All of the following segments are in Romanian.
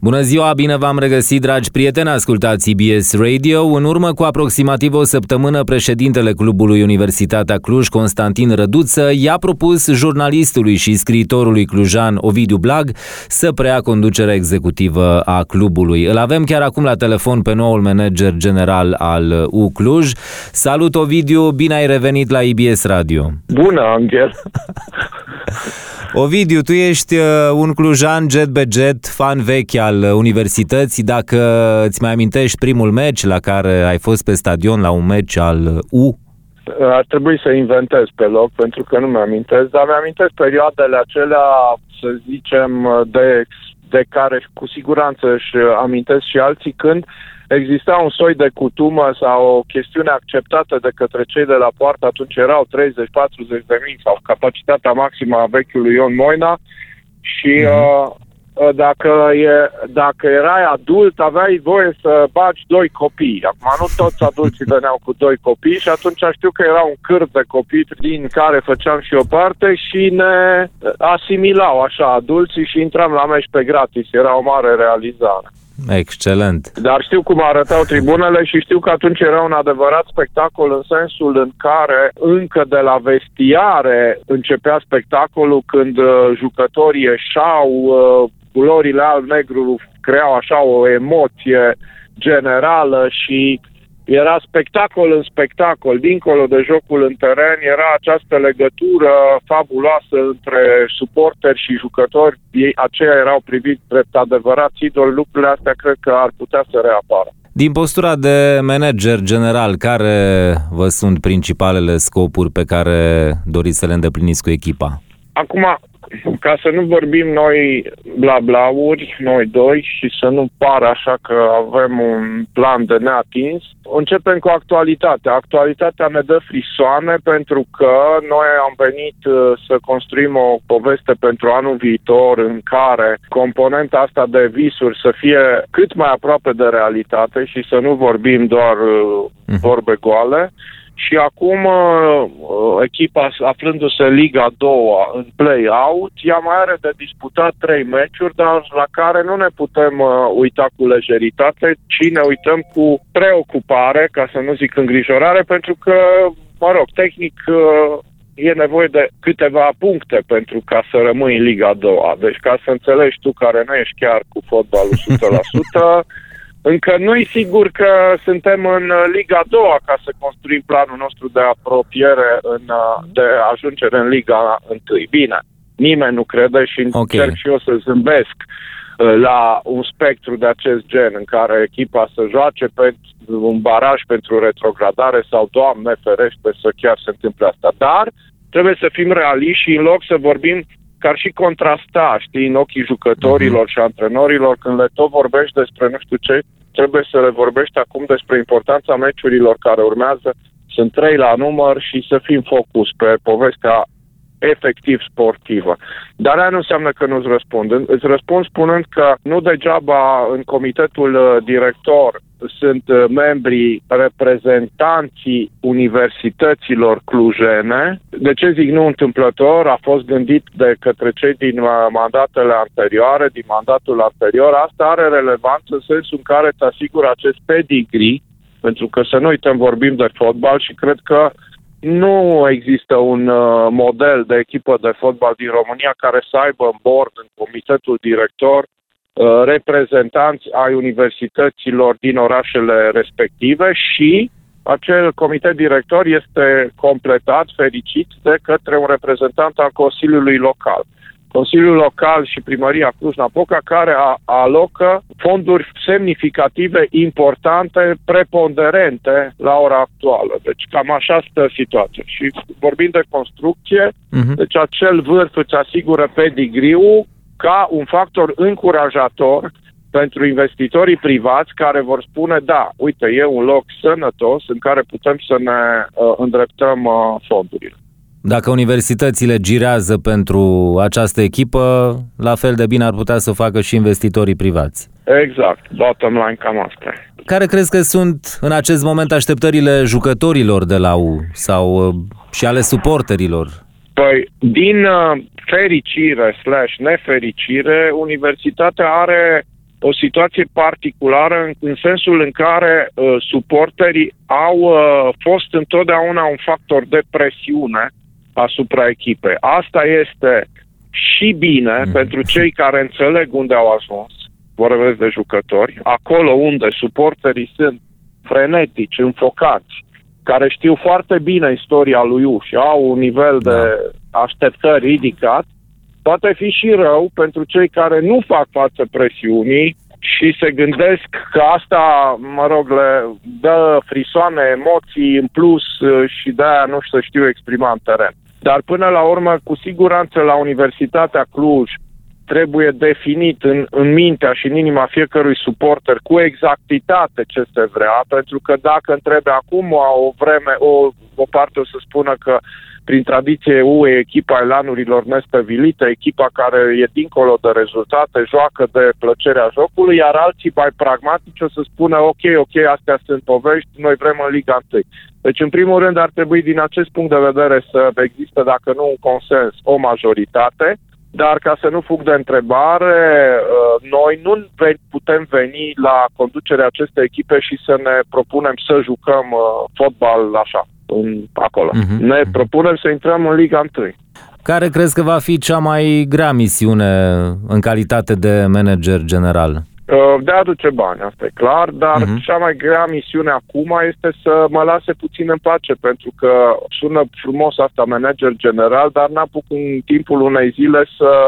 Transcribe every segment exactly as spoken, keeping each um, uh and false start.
Bună ziua, bine v-am regăsit, dragi prieteni, ascultați I B S Radio. În urmă cu aproximativ o săptămână, președintele Clubului Universitatea Cluj, Constantin Răduță, i-a propus jurnalistului și scriitorului clujan Ovidiu Blag să preia conducerea executivă a clubului. Îl avem chiar acum la telefon pe noul manager general al U Cluj. Salut, Ovidiu, bine ai revenit la I B S Radio. Bună, Angel! Ovidiu, tu ești un clujan jet be jet, fan vechi al universității. Dacă îți mai amintești primul meci la care ai fost pe stadion, la un meci al U? Ar trebui să inventez pe loc, pentru că nu mi-amintesc, dar mi-amintesc perioadele acelea, să zicem, de, de care cu siguranță își amintesc și alții, când exista un soi de cutumă sau o chestiune acceptată de către cei de la poartă. Atunci erau treizeci patruzeci de mii sau capacitatea maximă a vechiului Ion Moina și uh-huh. uh, dacă, e, dacă erai adult aveai voie să bagi doi copii. Acum nu toți adulții veneau cu doi copii și atunci știu că era un cârp de copii din care făceam și o parte și ne asimilau așa adulții și intram la meci pe gratis. Era o mare realizare. Excelent. Dar știu cum arătau tribunele și știu că atunci era un adevărat spectacol în sensul în care încă de la vestiare începea spectacolul, când uh, jucătorii ieșau, uh, culorile alb-negru creau așa o emoție generală și era spectacol în spectacol. Dincolo de jocul în teren era această legătură fabuloasă între suporteri și jucători. Ei aceia erau priviți drept adevărați idoli. Lucrurile astea cred că ar putea să reapară. Din postura de manager general, care vă sunt principalele scopuri pe care doriți să le îndepliniți cu echipa? Acum, ca să nu vorbim noi bla-blauri, noi doi, și să nu pară așa că avem un plan de neatins, începem cu actualitatea. Actualitatea ne dă frisoane pentru că noi am venit să construim o poveste pentru anul viitor în care componenta asta de visuri să fie cât mai aproape de realitate și să nu vorbim doar vorbe goale. Și acum echipa, aflându-se în Liga a doua, în play-out, ea mai are de disputat trei meciuri, dar la care nu ne putem uita cu lejeritate, ci ne uităm cu preocupare, ca să nu zic îngrijorare, pentru că, mă rog, tehnic e nevoie de câteva puncte pentru ca să rămâi în Liga a doua. Deci ca să înțelegi tu, care nu ești chiar cu fotbalul o sută la sută, încă nu-i sigur că suntem în Liga a doua ca să construim planul nostru de apropiere, în, de ajungere în Liga întâi. Bine, nimeni nu crede și okay. Încerc și eu să zâmbesc la un spectru de acest gen în care echipa să joace pe un baraj pentru retrogradare sau, Doamne ferește, să chiar se întâmple asta. Dar trebuie să fim realiști și în loc să vorbim că ar și contrasta, știi, în ochii jucătorilor și antrenorilor, când le tot vorbești despre nu știu ce, trebuie să le vorbești acum despre importanța meciurilor care urmează. Sunt trei la număr și să fim focus pe povestea efectiv sportivă. Dar aia nu înseamnă că nu-ți răspund. Îți răspund spunând că nu degeaba în comitetul director sunt membrii reprezentanții universităților clujene. De ce zic nu întâmplător? A fost gândit de către cei din mandatele anterioare, din mandatul anterior. Asta are relevanță în sensul în care te asigură acest pedigree, pentru că să nu uităm, vorbim de fotbal și cred că nu există un uh, model de echipă de fotbal din România care să aibă în board, în comitetul director, uh, reprezentanți ai universităților din orașele respective și acel comitet director este completat, fericit, de către un reprezentant al Consiliului Local. Consiliul Local și Primăria Cluj-Napoca, care a, alocă fonduri semnificative, importante, preponderente la ora actuală. Deci cam așa stă situația. Și vorbind de construcție, uh-huh. deci acel vârf îți asigură pedigree-ul ca un factor încurajator pentru investitorii privați care vor spune, da, uite, e un loc sănătos în care putem să ne uh, îndreptăm uh, fondurile. Dacă universitățile girează pentru această echipă, la fel de bine ar putea să facă și investitorii privați. Exact, bottom line cam asta. Care crezi că sunt în acest moment așteptările jucătorilor de la U sau și ale suporterilor? Păi, din uh, fericire slash nefericire, universitatea are o situație particulară în, în sensul în care uh, suporterii au uh, fost întotdeauna un factor de presiune asupra echipei. Asta este și bine mm. pentru cei care înțeleg unde au ajuns, vorbesc de jucători, acolo unde suporterii sunt frenetici, înfocați, care știu foarte bine istoria lui U și au un nivel da. de așteptări ridicat, poate fi și rău pentru cei care nu fac față presiunii și se gândesc că asta, mă rog, le dă frisoane, emoții în plus și de-aia nu știu, știu exprima în teren. Dar până la urmă, cu siguranță, la Universitatea Cluj trebuie definit în, în mintea și în inima fiecărui suporter cu exactitate ce se vrea, pentru că dacă întrebe acum o vreme, o, o parte o să spună că prin tradiție U E echipa elanurilor nestăvilite, echipa care e dincolo de rezultate, joacă de plăcerea jocului, iar alții mai pragmatici o să spună ok, ok, astea sunt povești, noi vrem în Liga unu. Deci, în primul rând, ar trebui din acest punct de vedere să existe, dacă nu un consens, o majoritate, dar ca să nu fug de întrebare, noi nu putem veni la conducerea acestei echipe și să ne propunem să jucăm fotbal așa, acolo. Uh-huh. Ne propunem să intrăm în Liga unu. Care crezi că va fi cea mai grea misiune în calitate de manager general? De a aduce bani, asta e clar, dar uh-huh. cea mai grea misiune acum este să mă lase puțin în pace, pentru că sună frumos asta manager general, dar n-apuc în timpul unei zile să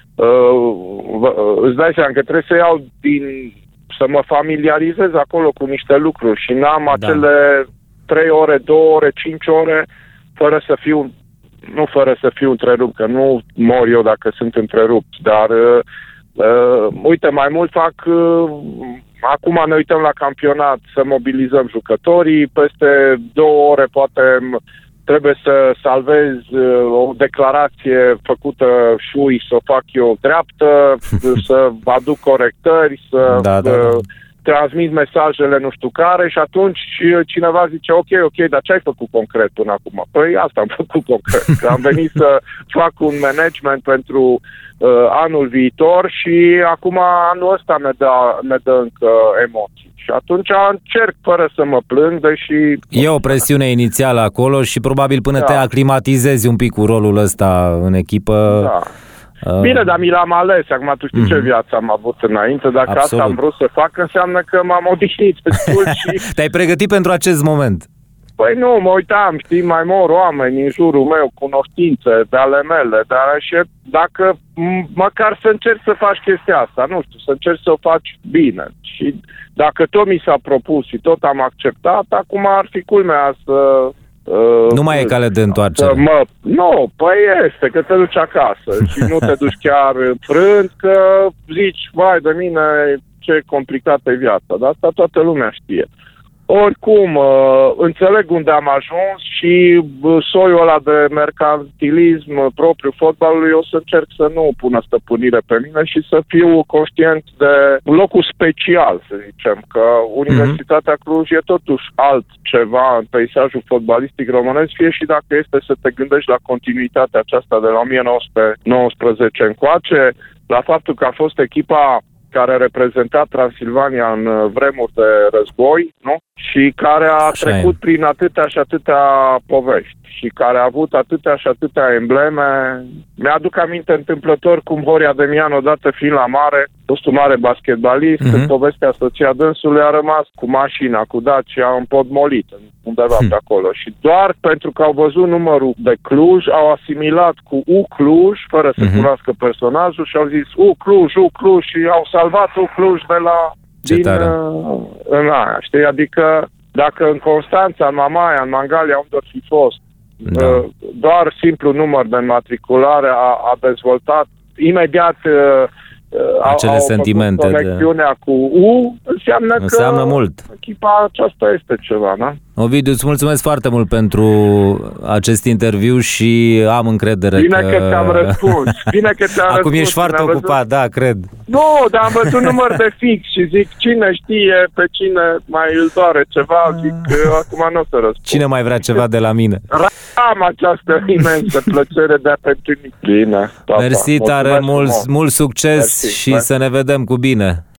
uh, îți dai seama că trebuie să iau din, să mă familiarizez acolo cu niște lucruri și n-am da. acele trei ore, două ore, cinci ore fără să fiu, nu fără să fiu întrerupt, că nu mor eu dacă sunt întrerupt, dar uh, Uh, uite, mai mult fac, uh, acum ne uităm la campionat să mobilizăm jucătorii, peste două ore poate trebuie să salvez uh, o declarație făcută șui, să o fac eu dreaptă, să aduc corectări, să da, da, da. Uh, transmit mesajele nu știu care și atunci cineva zice ok, ok, dar ce ai făcut concret până acum? Păi asta am făcut concret, că am venit să fac un management pentru uh, anul viitor și acum anul ăsta ne dă, ne dă încă emoții. Și atunci încerc fără să mă plâng, deși... E o presiune inițială acolo și probabil până da. te aclimatizezi un pic cu rolul ăsta în echipă... Da. Bine, dar mi l-am ales. Acum tu știi mm-hmm. ce viață am avut înainte. Dacă Absolut. asta am vrut să fac, înseamnă că m-am odihnit destul și... Te-ai pregătit pentru acest moment? Păi nu, mă uitam, știi, mai mor oameni în jurul meu, cunoștințe de ale mele, dar și dacă m- măcar să încerci să faci chestia asta, nu știu, să încerci să o faci bine. Și dacă tot mi s-a propus și tot am acceptat, acum ar fi culmea să... Uh, nu mai e cale de întoarcere. Mă, nu, păi este, că te duci acasă și nu te duci chiar frânt, că zici, vai de mine, ce complicată e viața, dar asta toată lumea știe. Oricum, uh, înțeleg unde am ajuns și uh, soiul ăla de mercantilism uh, propriu fotbalului, o să încerc să nu pună stăpânire pe mine și să fiu conștient de locul special, să zicem, că Universitatea Cluj e totuși altceva în peisajul fotbalistic românesc, fie și dacă este să te gândești la continuitatea aceasta de la o mie nouă sute nouăsprezece încoace, la faptul că a fost echipa care a reprezentat Transilvania în vremuri de război, nu? Și care a Așa trecut e. prin atâtea și atâtea povești și care a avut atâtea și atâtea embleme. Mi-aduc aminte întâmplător cum Horia Demian, odată fiind la mare, fost un mare basketbalist, uh-huh. în povestea soția dânsului a rămas cu mașina, cu Dacia împotmolit undeva uh-huh. pe acolo. Și doar pentru că au văzut numărul de Cluj, au asimilat cu U Cluj, fără să uh-huh. cunoască personajul, și au zis U Cluj, U Cluj și au salvat U Cluj de la... Ce din, uh, în aia, știi? Adică dacă în Constanța, în Mamaia, în Mangalia, unde ar fi fost, da. uh, doar simplu număr de înmatriculare a, a dezvoltat imediat uh, acele au sentimente conexiunea de... cu U, înseamnă, înseamnă că mult. Echipa aceasta este ceva, da? Ovidiu, îți mulțumesc foarte mult pentru acest interviu și am încredere Bine că... că ți-am răspuns. Bine că ți-am Acum răspuns. ești foarte ocupat, da, cred. Nu, dar am văzut număr de fix și zic, cine știe pe cine mai îl doare ceva, zic că acum nu o să răspund. Cine mai vrea ceva de la mine? Am această imensă plăcere de a te întâlni. Bine, papa. Mersi tare, mult, mult succes Mersi, și mersi. să ne vedem cu bine.